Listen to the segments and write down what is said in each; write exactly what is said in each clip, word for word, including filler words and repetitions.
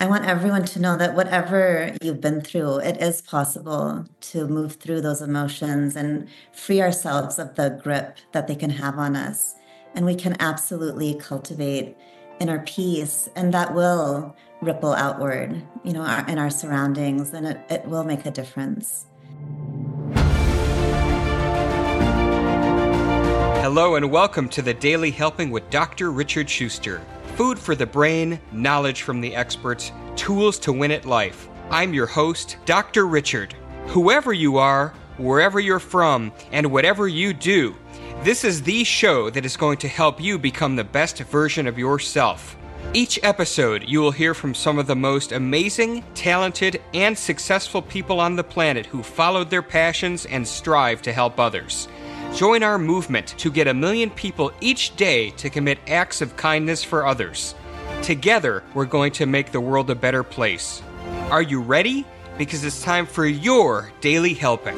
I want everyone to know that whatever you've been through, it is possible to move through those emotions and free ourselves of the grip that they can have on us. And we can absolutely cultivate inner peace, and that will ripple outward, you know, our, in our surroundings, and it, it will make a difference. Hello and welcome to the Daily Helping with Doctor Richard Schuster. Food for the brain, knowledge from the experts, tools to win at life. I'm your host, Doctor Richard. Whoever you are, wherever you're from, and whatever you do, this is the show that is going to help you become the best version of yourself. Each episode, you will hear from some of the most amazing, talented, and successful people on the planet who followed their passions and strive to help others. Join our movement to get a million people each day to commit acts of kindness for others. Together, we're going to make the world a better place. Are you ready? Because it's time for your Daily Helping.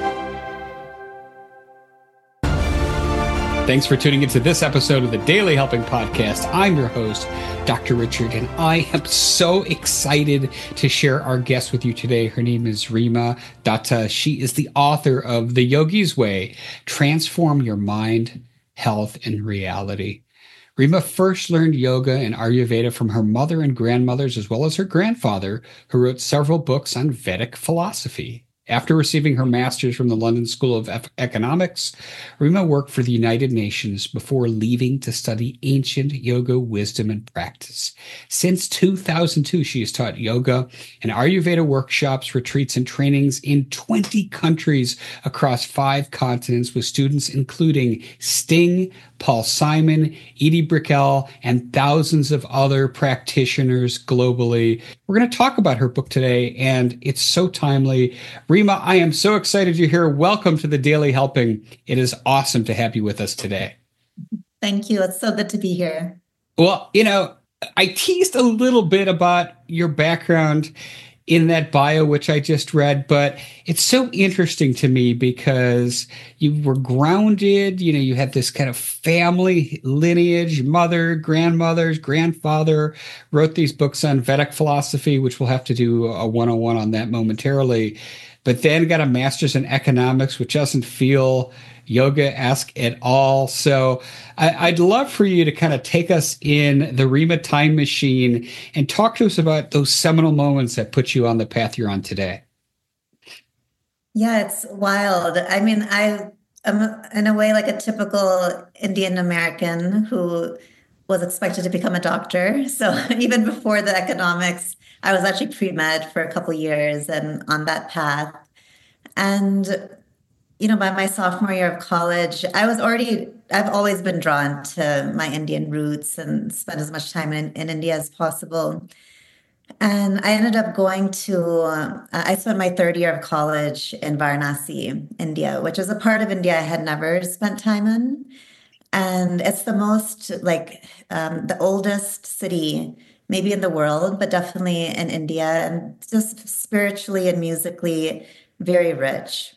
Thanks for tuning into this episode of the Daily Helping Podcast. I'm your host, Doctor Richard, and I am so excited to share our guest with you today. Her name is Rima Datta. She is the author of The Yogi's Way, Transform Your Mind, Health, and Reality. Rima first learned yoga and Ayurveda from her mother and grandmothers, as well as her grandfather, who wrote several books on Vedic philosophy. After receiving her master's from the London School of Economics, Rima worked for the United Nations before leaving to study ancient yoga wisdom and practice. Since two thousand two, she has taught yoga and Ayurveda workshops, retreats, and trainings in twenty countries across five continents with students including Sting, Paul Simon, Edie Brickell, and thousands of other practitioners globally. We're going to talk about her book today, and it's so timely. Rima, I am so excited you're here. Welcome to the Daily Helping. It is awesome to have you with us today. Thank you. It's so good to be here. Well, you know, I teased a little bit about your background in that bio, which I just read, but it's so interesting to me because you were grounded, you know, you had this kind of family lineage, mother, grandmothers, grandfather, wrote these books on Vedic philosophy, which we'll have to do a one-on-one on that momentarily, but then got a master's in economics, which doesn't feel yoga-esque at all. So I, I'd love for you to kind of take us in the Rima time machine and talk to us about those seminal moments that put you on the path you're on today. Yeah, it's wild. I mean, I am in a way like a typical Indian American who was expected to become a doctor. So even before the economics, I was actually pre-med for a couple of years and on that path. And you know, by my sophomore year of college, I was already, I've always been drawn to my Indian roots and spent as much time in, in India as possible. And I ended up going to, uh, I spent my third year of college in Varanasi, India, which is a part of India I had never spent time in. And it's the most, like, um, the oldest city, maybe in the world, but definitely in India, and just spiritually and musically very rich.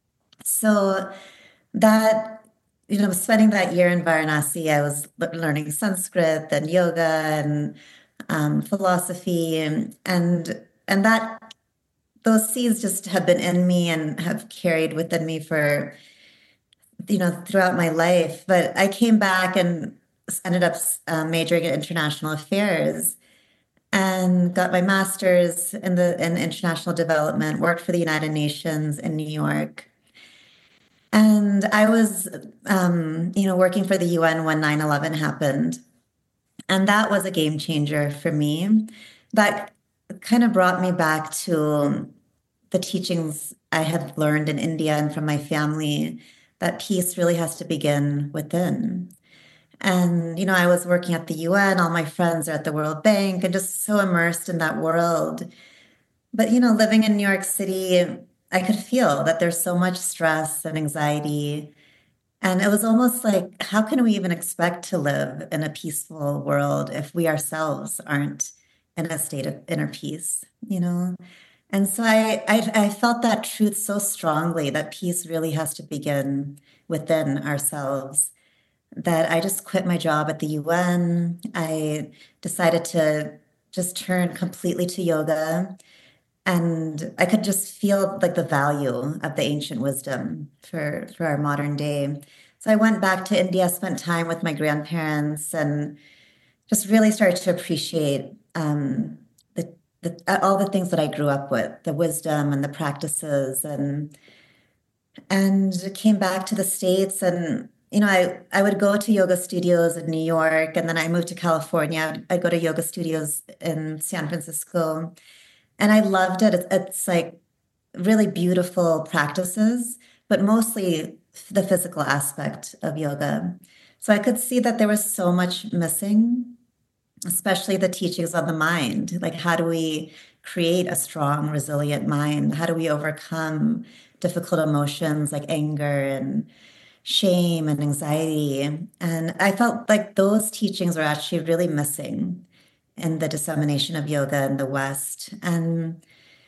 So that, you know, spending that year in Varanasi, I was learning Sanskrit and yoga and um, philosophy, and, and and that those seeds just have been in me and have carried within me for, you know, throughout my life. But I came back and ended up uh, majoring in international affairs and got my master's in the in international development. Worked for the United Nations in New York. And I was, um, you know, working for the U N when nine eleven happened. And that was a game changer for me. That kind of brought me back to the teachings I had learned in India and from my family, that peace really has to begin within. And, you know, I was working at the U N, all my friends are at the World Bank, and just so immersed in that world. But, you know, living in New York City, I could feel that there's so much stress and anxiety. And it was almost like, how can we even expect to live in a peaceful world if we ourselves aren't in a state of inner peace, you know? And so I, I, I felt that truth so strongly, that peace really has to begin within ourselves, that I just quit my job at the U N. I decided to just turned completely to yoga. And I could just feel like the value of the ancient wisdom for, for our modern day. So I went back to India, spent time with my grandparents, and just really started to appreciate um, the, the all the things that I grew up with, the wisdom and the practices, and and came back to the States. And you know, I I would go to yoga studios in New York, and then I moved to California. I'd, I'd go to yoga studios in San Francisco, and I loved it. It's, it's like really beautiful practices, but mostly the physical aspect of yoga. So I could see that there was so much missing, especially the teachings on the mind. Like, how do we create a strong, resilient mind? How do we overcome difficult emotions like anger and shame and anxiety? And I felt like those teachings were actually really missing in the dissemination of yoga in the West. And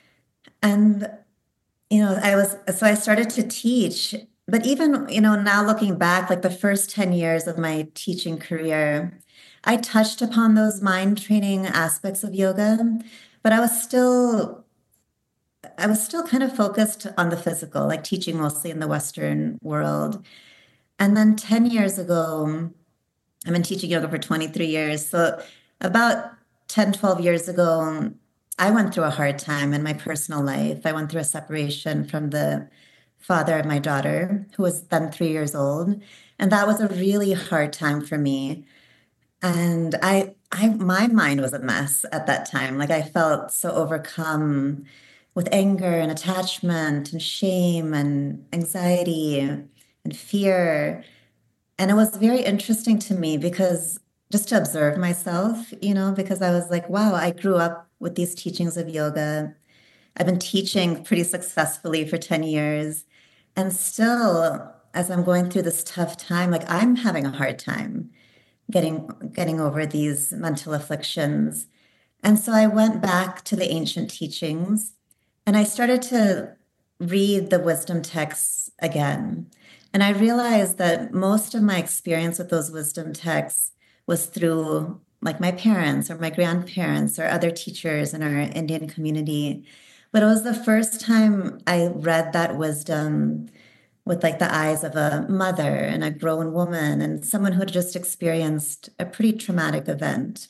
and you know, I was so I started to teach, but even, you know, now looking back, like the first ten years of my teaching career, I touched upon those mind training aspects of yoga, but I was still I was still kind of focused on the physical, like teaching mostly in the Western world. And then ten years ago, I've been teaching yoga for twenty-three years. So about ten, twelve years ago, I went through a hard time in my personal life. I went through a separation from the father of my daughter, who was then three years old. And that was a really hard time for me. And I, I, my mind was a mess at that time. Like, I felt so overcome with anger and attachment and shame and anxiety and fear. And it was very interesting to me because just to observe myself, you know, because I was like, wow, I grew up with these teachings of yoga. I've been teaching pretty successfully for ten years. And still, as I'm going through this tough time, like, I'm having a hard time getting getting over these mental afflictions. And so I went back to the ancient teachings and I started to read the wisdom texts again. And I realized that most of my experience with those wisdom texts was through like my parents or my grandparents or other teachers in our Indian community. But it was the first time I read that wisdom with like the eyes of a mother and a grown woman and someone who had just experienced a pretty traumatic event.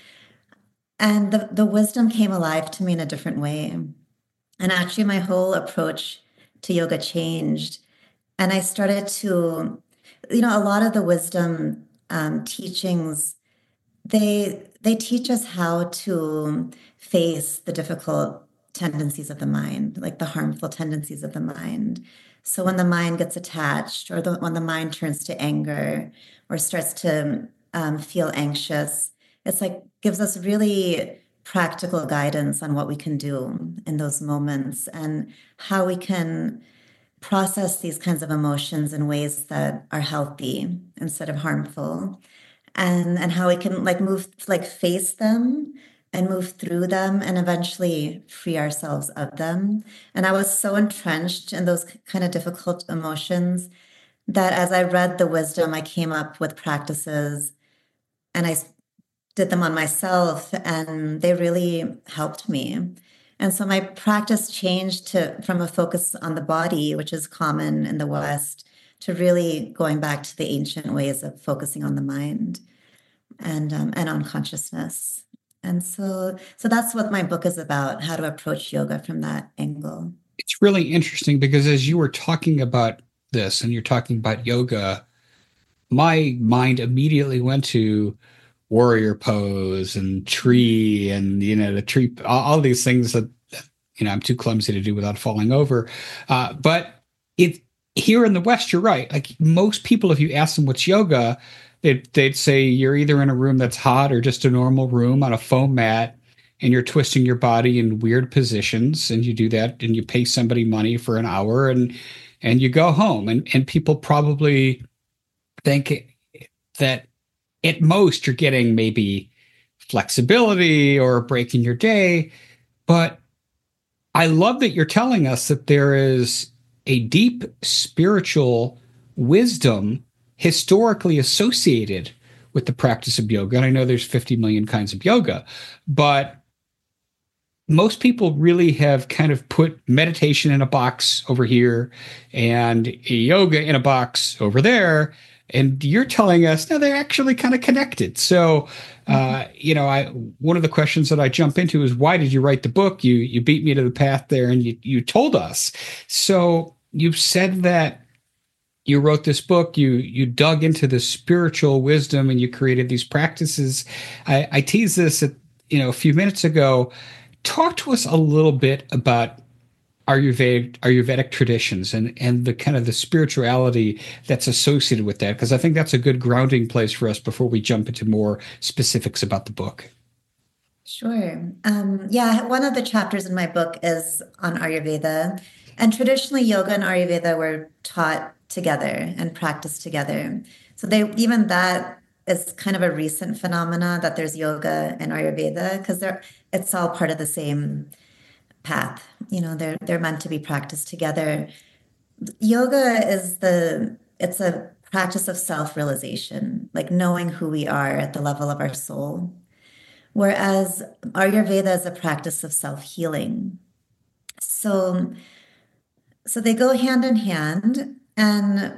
And the, the wisdom came alive to me in a different way. And actually my whole approach to yoga changed. And I started to, you know, a lot of the wisdom um, teachings, they they teach us how to face the difficult tendencies of the mind, like the harmful tendencies of the mind. So when the mind gets attached, or the, when the mind turns to anger, or starts to um, feel anxious, it's like gives us really practical guidance on what we can do in those moments and how we can process these kinds of emotions in ways that are healthy instead of harmful, and and how we can like move like face them and move through them and eventually free ourselves of them. And I was so entrenched in those kind of difficult emotions that as I read the wisdom, I came up with practices and I did them on myself, and they really helped me. And so my practice changed to from a focus on the body, which is common in the West, to really going back to the ancient ways of focusing on the mind and um, and on consciousness. And so so that's what my book is about, how to approach yoga from that angle. It's really interesting because as you were talking about this and you're talking about yoga, my mind immediately went to warrior pose and tree and, you know, the tree, all, all these things that, you know, I'm too clumsy to do without falling over. Uh, but it here in the West, you're right. Like most people, if you ask them what's yoga, they'd, they'd say you're either in a room that's hot or just a normal room on a foam mat, and you're twisting your body in weird positions, and you do that and you pay somebody money for an hour and and you go home. And, and people probably think that at most you're getting maybe flexibility or a break in your day. But I love that you're telling us that there is a deep spiritual wisdom historically associated with the practice of yoga. And I know there's fifty million kinds of yoga, but most people really have kind of put meditation in a box over here and yoga in a box over there. And you're telling us, no, they're actually kind of connected. So, uh, you know, I one of the questions that I jump into is, why did you write the book? You you beat me to the path there, and you you told us. So you've said that you wrote this book, you you dug into the spiritual wisdom, and you created these practices. I, I teased this at, you know, a few minutes ago. Talk to us a little bit about Ayurvedic, Ayurvedic traditions and, and the kind of the spirituality that's associated with that, because I think that's a good grounding place for us before we jump into more specifics about the book. Sure. Um, yeah, one of the chapters in my book is on Ayurveda. And traditionally, yoga and Ayurveda were taught together and practiced together. So they even that is kind of a recent phenomena, that there's yoga and Ayurveda, because they're it's all part of the same path. You know, they're they're meant to be practiced together. Yoga is the it's a practice of self-realization, like knowing who we are at the level of our soul. Whereas Ayurveda is a practice of self-healing. So so they go hand in hand. And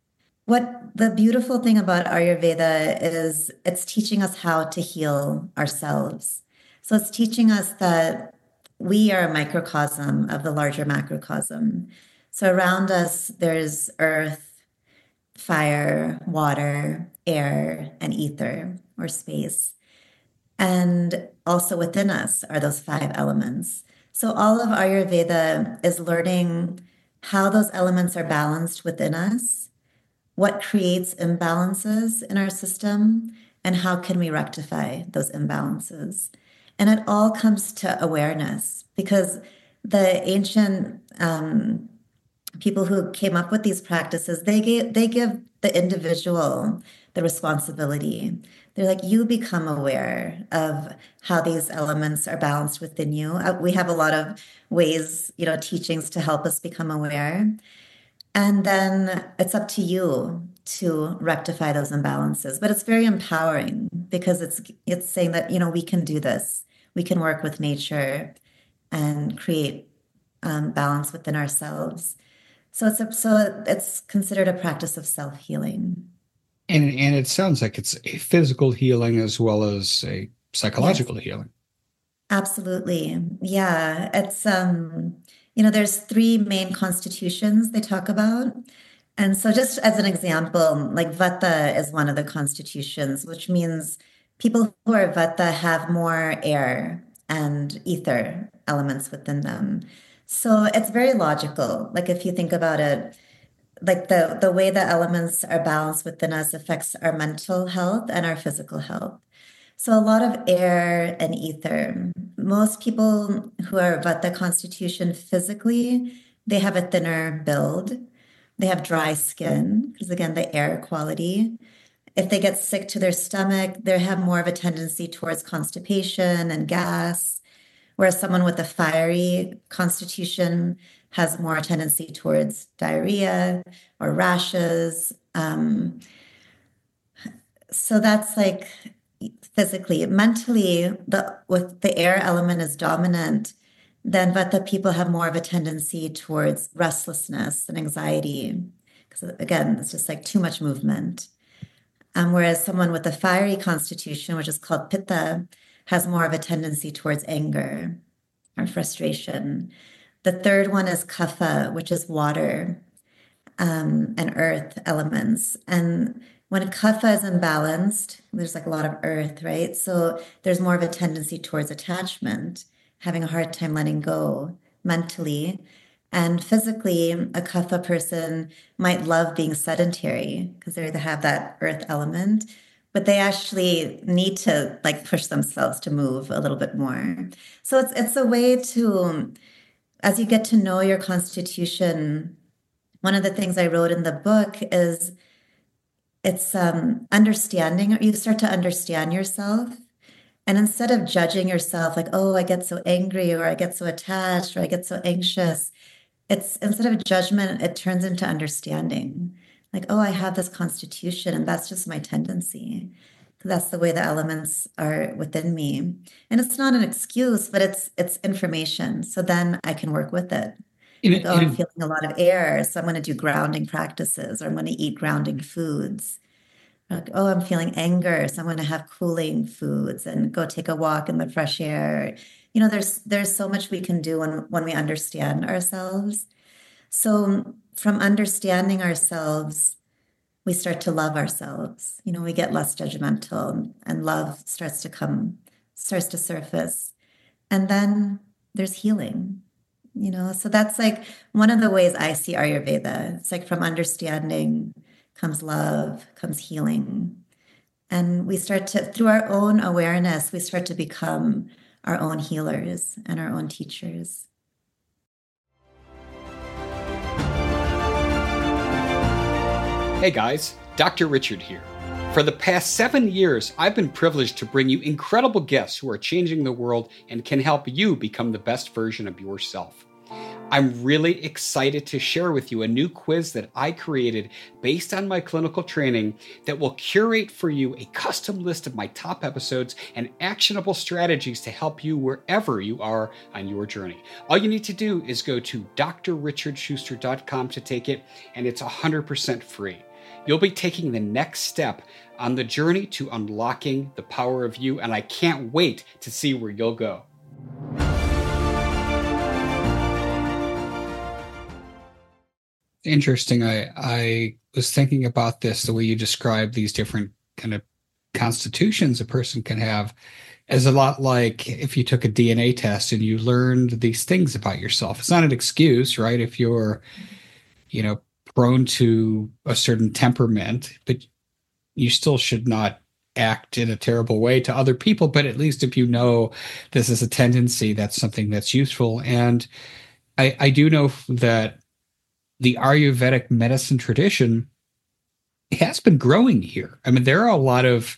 what the beautiful thing about Ayurveda is, it's teaching us how to heal ourselves. So it's teaching us that we are a microcosm of the larger macrocosm. So around us, there's earth, fire, water, air, and ether, or space. And also within us are those five elements. So all of Ayurveda is learning how those elements are balanced within us, what creates imbalances in our system, and how can we rectify those imbalances. And it all comes to awareness, because the ancient um, people who came up with these practices, they gave, they give the individual the responsibility. They're like, you become aware of how these elements are balanced within you. Uh, we have a lot of ways, you know, teachings to help us become aware. And then it's up to you to rectify those imbalances. But it's very empowering, because it's it's saying that, you know, we can do this. We can work with nature and create um, balance within ourselves. So it's a, so it's considered a practice of self-healing. And and it sounds like it's a physical healing as well as a psychological yes. healing. Absolutely. Yeah. It's um, you know, there's three main constitutions they talk about. And so just as an example, like Vata is one of the constitutions, which means people who are Vata have more air and ether elements within them. So it's very logical. Like if you think about it, like the, the way the elements are balanced within us affects our mental health and our physical health. So a lot of air and ether. Most people who are Vata constitution physically, they have a thinner build. They have dry skin, because again, the air quality. If they get sick to their stomach, they have more of a tendency towards constipation and gas, whereas someone with a fiery constitution has more tendency towards diarrhea or rashes. Um, so that's like physically. Mentally, the with the air element is dominant, then Vata people have more of a tendency towards restlessness and anxiety, because again, it's just like too much movement. Um, whereas someone with a fiery constitution, which is called Pitta, has more of a tendency towards anger or frustration. The third one is Kapha, which is water um, and earth elements. And when Kapha is imbalanced, there's like a lot of earth, right? So there's more of a tendency towards attachment, having a hard time letting go mentally. And physically, a Kapha person might love being sedentary because they have that earth element, but they actually need to like push themselves to move a little bit more. So it's it's a way to, as you get to know your constitution, one of the things I wrote in the book is it's um, understanding, you start to understand yourself. And instead of judging yourself like, oh, I get so angry, or I get so attached, or I get so anxious, it's instead of judgment, it turns into understanding. Like, oh, I have this constitution and that's just my tendency. That's the way the elements are within me. And it's not an excuse, but it's it's information. So then I can work with it. In, Like, oh, I'm in, feeling a lot of air, so I'm going to do grounding practices, or I'm going to eat grounding foods. Like, oh, I'm feeling anger, so I'm going to have cooling foods and go take a walk in the fresh air. You know, there's there's so much we can do when when we understand ourselves. So from understanding ourselves, we start to love ourselves. You know, we get less judgmental and love starts to come, starts to surface. And then there's healing, you know. So that's like one of the ways I see Ayurveda. It's like from understanding comes love, comes healing. And we start to, through our own awareness, we start to become our own healers and our own teachers. Hey guys, Doctor Richard here. For the past seven years, I've been privileged to bring you incredible guests who are changing the world and can help you become the best version of yourself. I'm really excited to share with you a new quiz that I created based on my clinical training that will curate for you a custom list of my top episodes and actionable strategies to help you wherever you are on your journey. All you need to do is go to d r richard schuster dot com to take it, and it's one hundred percent free. You'll be taking the next step on the journey to unlocking the power of you, and I can't wait to see where you'll go. Interesting. I I was thinking about this, the way you describe these different kind of constitutions a person can have, as a lot like if you took a D N A test and you learned these things about yourself. It's not an excuse, right? If you're, you know, prone to a certain temperament, but you still should not act in a terrible way to other people. But at least if you know this is a tendency, that's something that's useful. And I, I do know that the Ayurvedic medicine tradition has been growing here. I mean, there are a lot of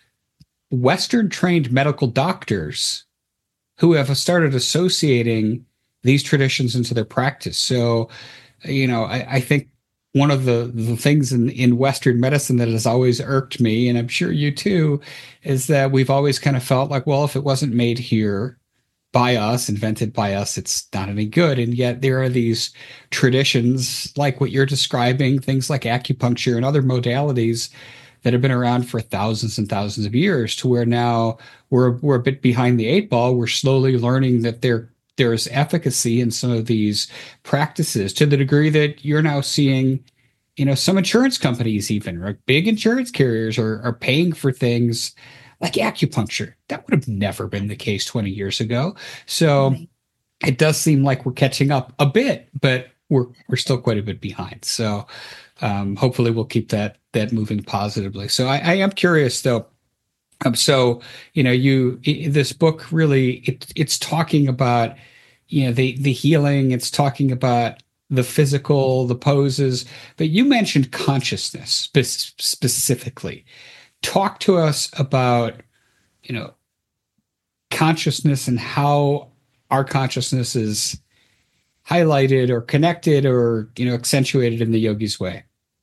Western trained medical doctors who have started associating these traditions into their practice. So, you know, I, I think one of the, the things in, in Western medicine that has always irked me, and I'm sure you too, is that we've always kind of felt like, well, if it wasn't made here by us, invented by us, it's not any good. And yet there are these traditions like what you're describing, things like acupuncture and other modalities that have been around for thousands and thousands of years, to where now we're we're a bit behind the eight ball. We're slowly learning that there there's efficacy in some of these practices, to the degree that you're now seeing, you know, some insurance companies, even or big insurance carriers, are, are paying for things like acupuncture. That would have never been the case twenty years ago. So right. It does seem like we're catching up a bit, but we're we're still quite a bit behind. So um, hopefully we'll keep that that moving positively. So I, I am curious though. Um, so you know, you this book really it, it's talking about, you know, the the healing. It's talking about the physical, the poses, but you mentioned consciousness spe- specifically. Talk to us about, you know, consciousness and how our consciousness is highlighted or connected or, you know, accentuated in the yogi's way.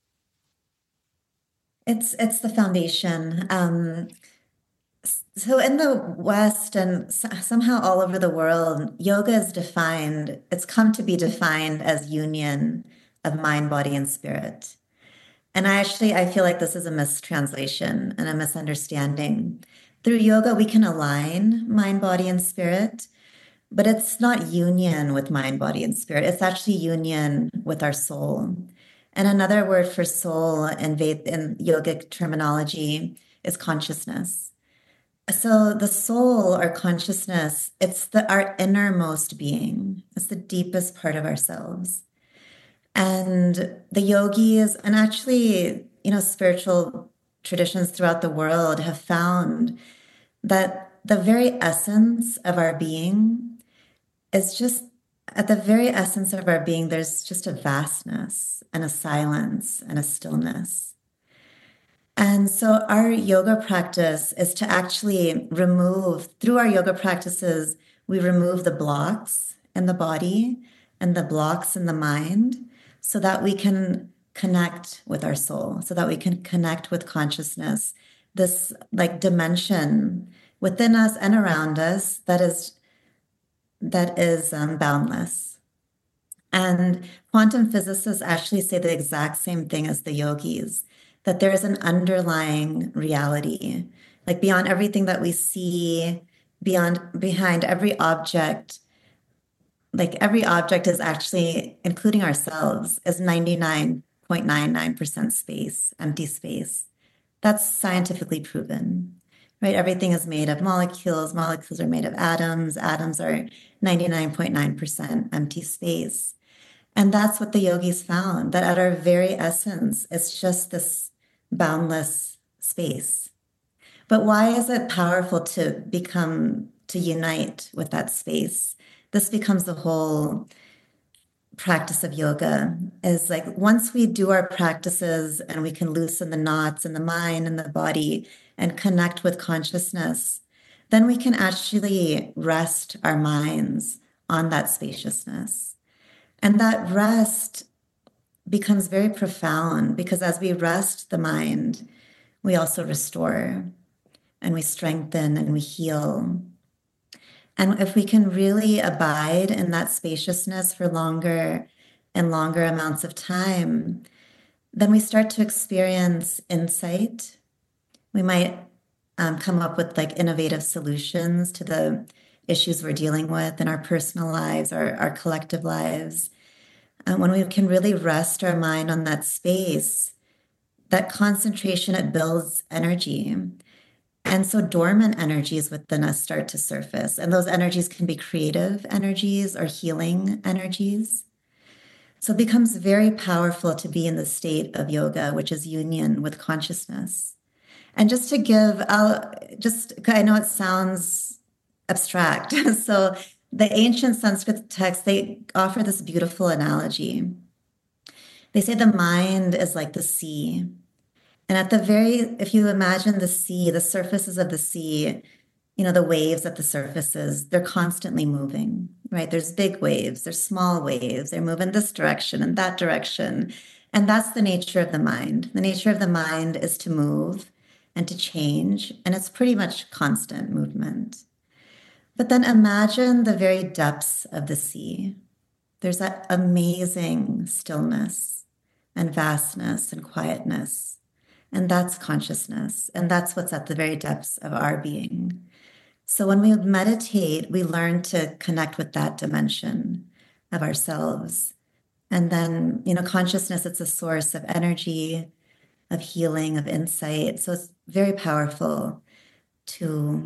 It's it's the foundation. Um, so in the West and somehow all over the world, yoga is defined, it's come to be defined as union of mind, body, and spirit. And I actually, I feel like this is a mistranslation and a misunderstanding. Through yoga, we can align mind, body, and spirit, but it's not union with mind, body, and spirit. It's actually union with our soul. And another word for soul in, in yogic terminology is consciousness. So the soul or consciousness, it's the our innermost being. It's the deepest part of ourselves. And the yogis and actually, you know, spiritual traditions throughout the world have found that the very essence of our being is just, at the very essence of our being, there's just a vastness and a silence and a stillness. And so our yoga practice is to actually remove, through our yoga practices, we remove the blocks in the body and the blocks in the mind, so that we can connect with our soul, so that we can connect with consciousness this like dimension within us and around us that is that is um, boundless. And quantum physicists actually say the exact same thing as the yogis, that there is an underlying reality, like beyond everything that we see, beyond behind every object. Like every object is actually, including ourselves, is ninety-nine point nine nine percent space, empty space. That's scientifically proven, right? Everything is made of molecules. Molecules are made of atoms. Atoms are ninety-nine point nine percent empty space. And that's what the yogis found, that at our very essence, it's just this boundless space. But why is it powerful to become, to unite with that space? This becomes the whole practice of yoga, is like once we do our practices and we can loosen the knots in the mind and the body and connect with consciousness, then we can actually rest our minds on that spaciousness. And that rest becomes very profound, because as we rest the mind, we also restore and we strengthen and we heal. And if we can really abide in that spaciousness for longer and longer amounts of time, then we start to experience insight. We might um, come up with like innovative solutions to the issues we're dealing with in our personal lives or our collective lives. And when we can really rest our mind on that space, that concentration, it builds energy. And so dormant energies within us start to surface. And those energies can be creative energies or healing energies. So it becomes very powerful to be in the state of yoga, which is union with consciousness. And just to give out, just, I know it sounds abstract. So the ancient Sanskrit texts, they offer this beautiful analogy. They say the mind is like the sea. And at the very, if you imagine the sea, the surfaces of the sea, you know, the waves at the surfaces, they're constantly moving, right? There's big waves, there's small waves, they move in this direction and that direction. And that's the nature of the mind. The nature of the mind is to move and to change, and it's pretty much constant movement. But then imagine the very depths of the sea. There's that amazing stillness and vastness and quietness. And that's consciousness. And that's what's at the very depths of our being. So when we meditate, we learn to connect with that dimension of ourselves. And then, you know, consciousness, it's a source of energy, of healing, of insight. So it's very powerful to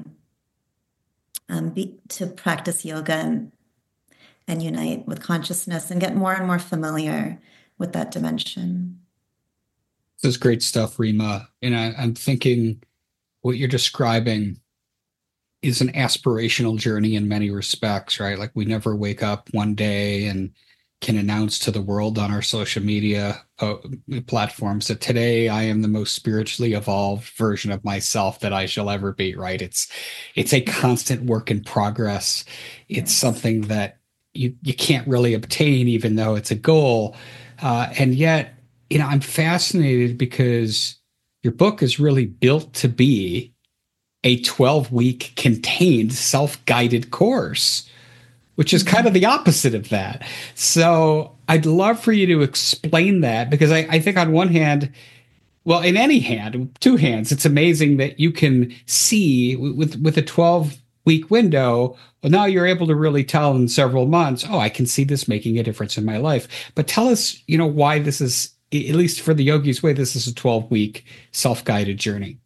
Um, be, to practice yoga and, and unite with consciousness and get more and more familiar with that dimension. This is great stuff, Rima. And I, I'm thinking what you're describing is an aspirational journey in many respects, right? Like we never wake up one day and can announce to the world on our social media uh, platforms that today I am the most spiritually evolved version of myself that I shall ever be, right? It's it's a constant work in progress. It's yes. something that you you can't really obtain, even though it's a goal. Uh, and yet, you know, I'm fascinated because your book is really built to be a twelve-week contained self-guided course, which is kind of the opposite of that. So I'd love for you to explain that, because I, I think on one hand, well, in any hand, two hands, it's amazing that you can see with, with a twelve-week window, well, now you're able to really tell in several months, oh, I can see this making a difference in my life. But tell us, you know, why this is, at least for the Yogi's Way, this is a twelve-week self-guided journey.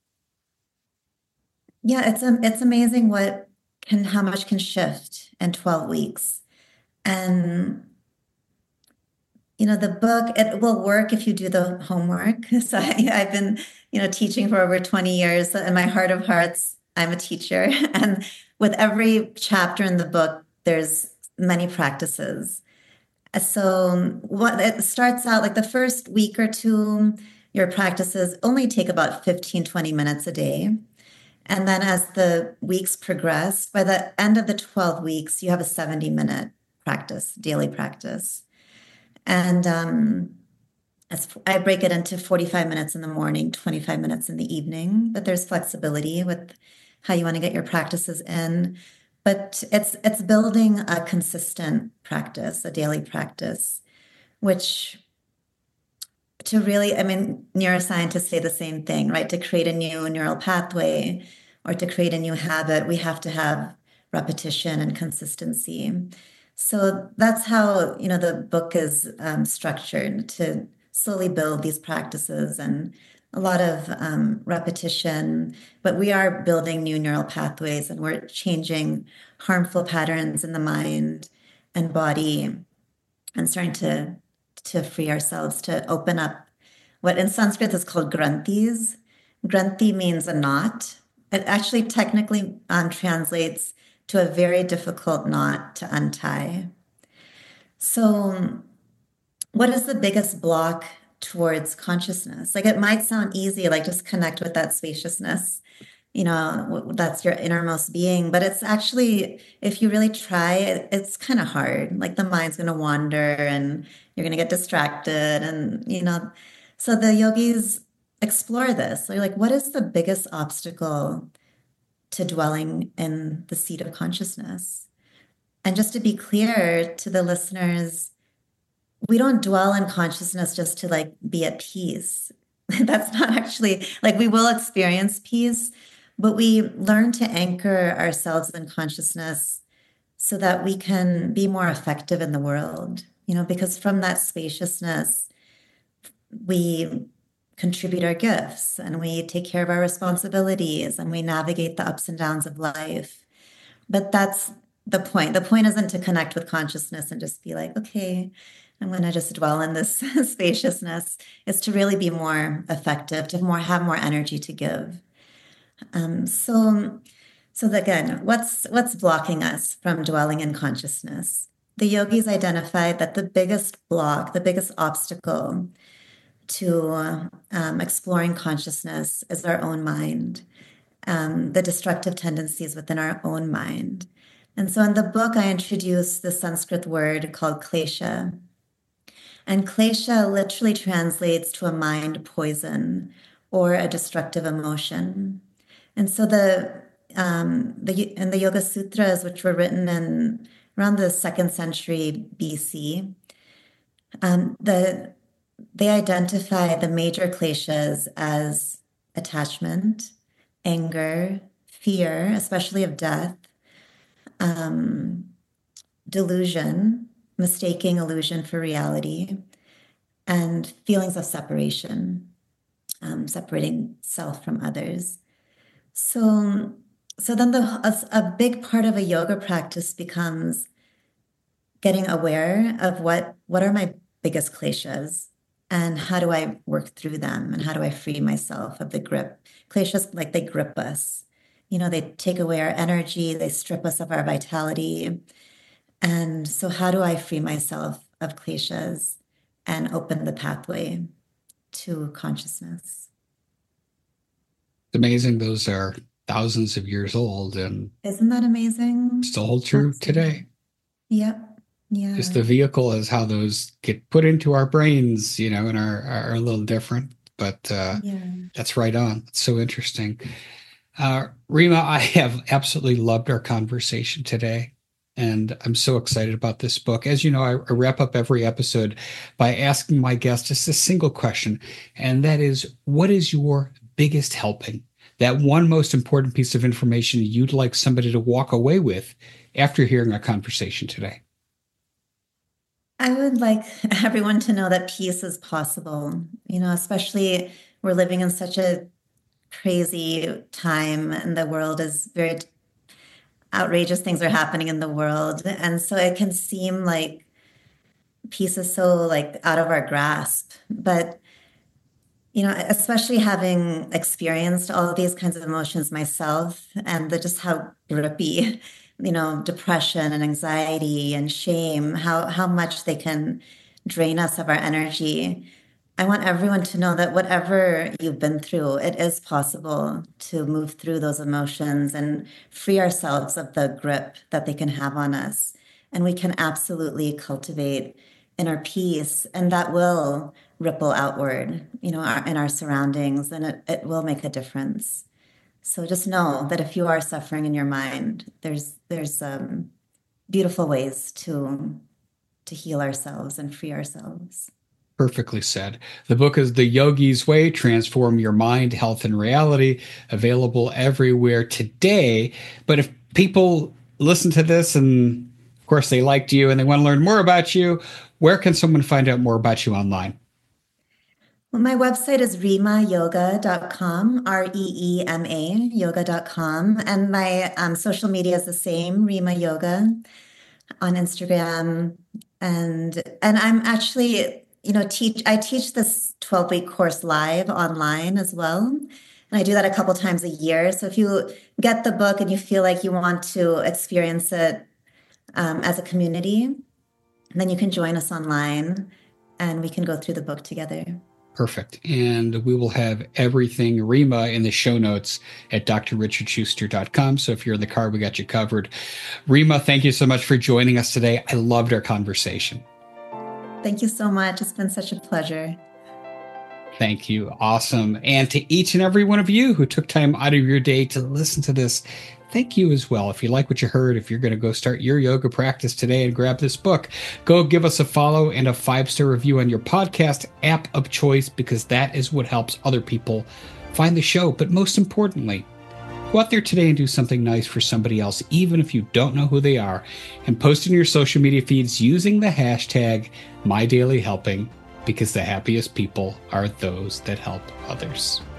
Yeah, it's um, it's amazing what can how much can shift in twelve weeks. And you know, the book, it will work if you do the homework. So I, I've been, you know, teaching for over twenty years. So in my heart of hearts, I'm a teacher. And with every chapter in the book, there's many practices. So what it starts out like the first week or two, your practices only take about fifteen, twenty minutes a day. And then as the weeks progress, by the end of the twelve weeks, you have a seventy minute practice, daily practice. And um, As I break it into forty-five minutes in the morning, twenty-five minutes in the evening, but there's flexibility with how you want to get your practices in. But it's it's building a consistent practice, a daily practice, which to really, I mean, neuroscientists say the same thing, right? To create a new neural pathway or to create a new habit, we have to have repetition and consistency. So that's how, you know, the book is um, structured to slowly build these practices and a lot of um, repetition. But we are building new neural pathways and we're changing harmful patterns in the mind and body and starting to to free ourselves, to open up what in Sanskrit is called granthis. Granthi means a knot. It actually technically um, translates to a very difficult knot to untie. So, what is the biggest block towards consciousness? Like it might sound easy, like just connect with that spaciousness, you know, that's your innermost being. But it's actually, if you really try, it, it's kind of hard. Like the mind's going to wander and you're going to get distracted. And, you know, so the yogis explore this. They're like, what is the biggest obstacle to dwelling in the seat of consciousness? And just to be clear to the listeners, we don't dwell in consciousness just to like be at peace. That's not actually like we will experience peace, but we learn to anchor ourselves in consciousness so that we can be more effective in the world, you know, because from that spaciousness, we contribute our gifts and we take care of our responsibilities and we navigate the ups and downs of life. But that's the point. The point isn't to connect with consciousness and just be like, okay, I'm going to just dwell in this spaciousness. It's to really be more effective, to more have more energy to give. Um, so, so again, what's what's blocking us from dwelling in consciousness? The yogis identified that the biggest block, the biggest obstacle to um, exploring consciousness is our own mind, um, the destructive tendencies within our own mind. And so in the book, I introduced the Sanskrit word called klesha. And klesha literally translates to a mind poison or a destructive emotion. And so the um, the in the Yoga Sutras, which were written in around the second century B C, um, the they identify the major kleshas as attachment, anger, fear, especially of death, um, delusion, mistaking illusion for reality, and feelings of separation, um, separating self from others. So, so then the a, a big part of a yoga practice becomes getting aware of what what are my biggest kleshas and how do I work through them and how do I free myself of the grip. Kleshas, like they grip us, you know, they take away our energy, they strip us of our vitality. And so how do I free myself of kleshas and open the pathway to consciousness? It's amazing. Those are thousands of years old and isn't that amazing? Still hold true Absolutely. Today. Yep. Yeah. Just the vehicle is how those get put into our brains, you know, and are, are a little different, but uh, yeah. That's right on. It's so interesting. Uh, Rima, I have absolutely loved our conversation today. And I'm so excited about this book. As you know, I, I wrap up every episode by asking my guests just a single question. And that is, what is your biggest helping? That one most important piece of information you'd like somebody to walk away with after hearing our conversation today? I would like everyone to know that peace is possible, you know, especially we're living in such a crazy time and the world is very outrageous things are happening in the world. And so it can seem like peace is so like out of our grasp. But, you know, especially having experienced all of these kinds of emotions myself and the, just how grippy, you know, depression and anxiety and shame, how, how much they can drain us of our energy. I want everyone to know that whatever you've been through, it is possible to move through those emotions and free ourselves of the grip that they can have on us. And we can absolutely cultivate inner peace, and that will ripple outward, you know, our, in our surroundings, and it, it will make a difference. So just know that if you are suffering in your mind, there's there's um, beautiful ways to to heal ourselves and free ourselves. Perfectly said. The book is The Yogi's Way, Transform Your Mind, Health, and Reality, available everywhere today. But if people listen to this and, of course, they liked you and they want to learn more about you, where can someone find out more about you online? Well, my website is reema yoga dot com, R E E M A, yoga dot com. And my um, social media is the same, Reema Yoga, on Instagram. And and I'm actually... You know, teach. I teach this twelve-week course live online as well. And I do that a couple times a year. So if you get the book and you feel like you want to experience it um, as a community, then you can join us online and we can go through the book together. Perfect. And we will have everything Reema in the show notes at d r richard schuster dot com. So if you're in the car, we got you covered. Reema, thank you so much for joining us today. I loved our conversation. Thank you so much. It's been such a pleasure. Thank you. Awesome. And to each and every one of you who took time out of your day to listen to this, thank you as well. If you like what you heard, if you're going to go start your yoga practice today and grab this book, go give us a follow and a five-star review on your podcast app of choice, because that is what helps other people find the show. But most importantly, go out there today and do something nice for somebody else, even if you don't know who they are, and post in your social media feeds using the hashtag MyDailyHelping, because the happiest people are those that help others.